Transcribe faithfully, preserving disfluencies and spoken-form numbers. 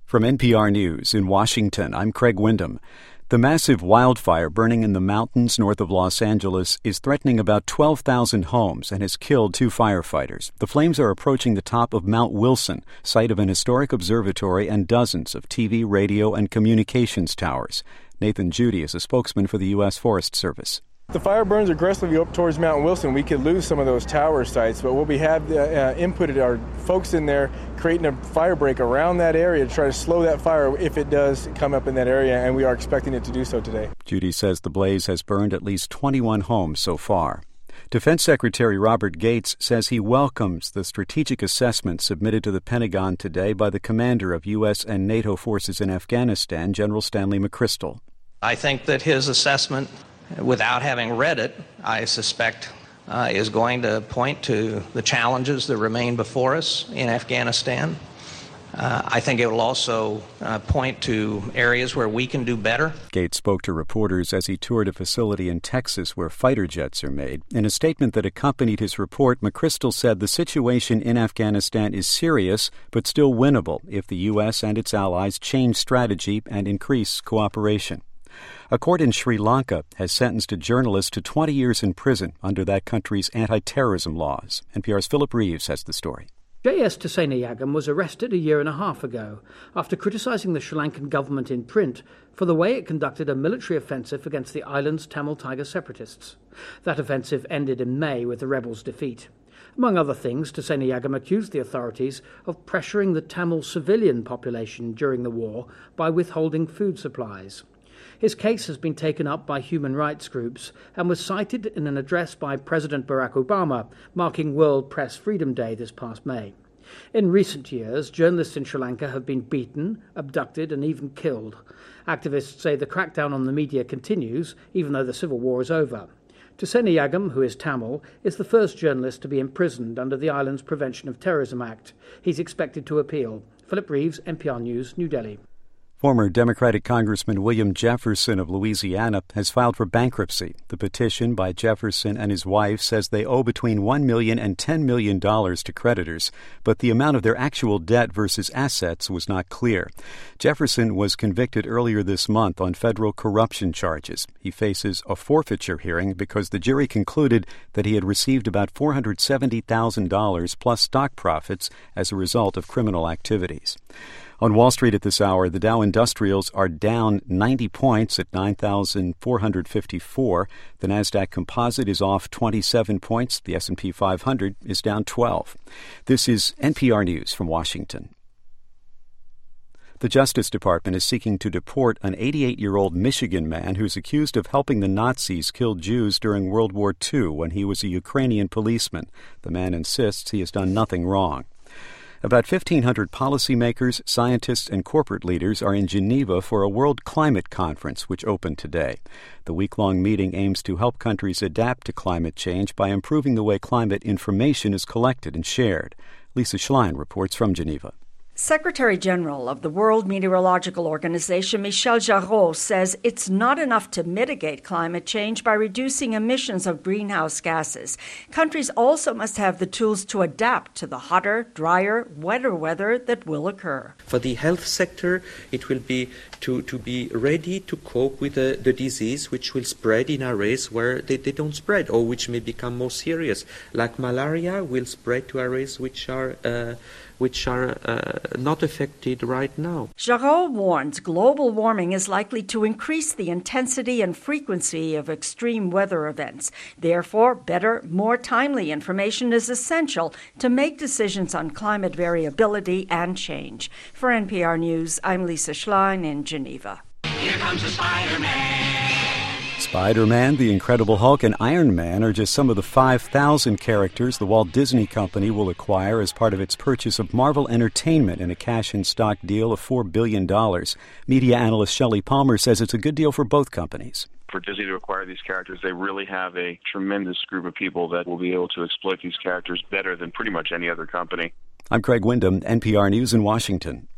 From N P R News in Washington, I'm Craig Windham. The massive wildfire burning in the mountains north of Los Angeles is threatening about twelve thousand homes and has killed two firefighters. The flames are approaching the top of Mount Wilson, site of an historic observatory and dozens of T V, radio, and communications towers. Nathan Judy is a spokesman for the U S Forest Service. The fire burns aggressively up towards Mount Wilson. We could lose some of those tower sites, but what we have uh, inputted are folks in there creating a fire break around that area to try to slow that fire if it does come up in that area, and we are expecting it to do so today. Judy says the blaze has burned at least twenty-one homes so far. Defense Secretary Robert Gates says he welcomes the strategic assessment submitted to the Pentagon today by the commander of U S and NATO forces in Afghanistan, General Stanley McChrystal. I think that his assessment, without having read it, I suspect uh, is going to point to the challenges that remain before us in Afghanistan. Uh, I think it will also uh, point to areas where we can do better. Gates spoke to reporters as he toured a facility in Texas where fighter jets are made. In a statement that accompanied his report, McChrystal said the situation in Afghanistan is serious but still winnable if the U S and its allies change strategy and increase cooperation. A court in Sri Lanka has sentenced a journalist to twenty years in prison under that country's anti-terrorism laws. N P R's Philip Reeves has the story. J S Tusenayagam was arrested a year and a half ago after criticising the Sri Lankan government in print for the way it conducted a military offensive against the island's Tamil Tiger separatists. That offensive ended in May with the rebels' defeat. Among other things, Tusenayagam accused the authorities of pressuring the Tamil civilian population during the war by withholding food supplies. His case has been taken up by human rights groups and was cited in an address by President Barack Obama marking World Press Freedom Day this past May. In recent years, journalists in Sri Lanka have been beaten, abducted and even killed. Activists say the crackdown on the media continues, even though the civil war is over. Tusenayagam, who is Tamil, is the first journalist to be imprisoned under the island's Prevention of Terrorism Act. He's expected to appeal. Philip Reeves, N P R News, New Delhi. Former Democratic Congressman William Jefferson of Louisiana has filed for bankruptcy. The petition by Jefferson and his wife says they owe between one million dollars and ten million dollars to creditors, but the amount of their actual debt versus assets was not clear. Jefferson was convicted earlier this month on federal corruption charges. He faces a forfeiture hearing because the jury concluded that he had received about four hundred seventy thousand dollars plus stock profits as a result of criminal activities. On Wall Street at this hour, the Dow Industrials are down ninety points at nine thousand four hundred fifty-four. The Nasdaq Composite is off twenty-seven points. The S and P five hundred is down twelve. This is N P R News from Washington. The Justice Department is seeking to deport an eighty-eight-year-old Michigan man who's accused of helping the Nazis kill Jews during World War Two when he was a Ukrainian policeman. The man insists he has done nothing wrong. About fifteen hundred policymakers, scientists, and corporate leaders are in Geneva for a World Climate Conference, which opened today. The week-long meeting aims to help countries adapt to climate change by improving the way climate information is collected and shared. Lisa Schlein reports from Geneva. Secretary General of the World Meteorological Organization, Michel Jarraud, says it's not enough to mitigate climate change by reducing emissions of greenhouse gases. Countries also must have the tools to adapt to the hotter, drier, wetter weather that will occur. For the health sector, it will be to, to be ready to cope with the, the disease which will spread in areas where they, they don't spread or which may become more serious, like malaria will spread to areas which are uh, which are uh, not affected right now. Jarraud warns global warming is likely to increase the intensity and frequency of extreme weather events. Therefore, better, more timely information is essential to make decisions on climate variability and change. For N P R News, I'm Lisa Schlein in Geneva. Here comes the Spider-Man. Spider-Man, the Incredible Hulk, and Iron Man are just some of the five thousand characters the Walt Disney Company will acquire as part of its purchase of Marvel Entertainment in a cash-in-stock deal of four billion dollars. Media analyst Shelley Palmer says it's a good deal for both companies. For Disney to acquire these characters, they really have a tremendous group of people that will be able to exploit these characters better than pretty much any other company. I'm Craig Windham, N P R News in Washington.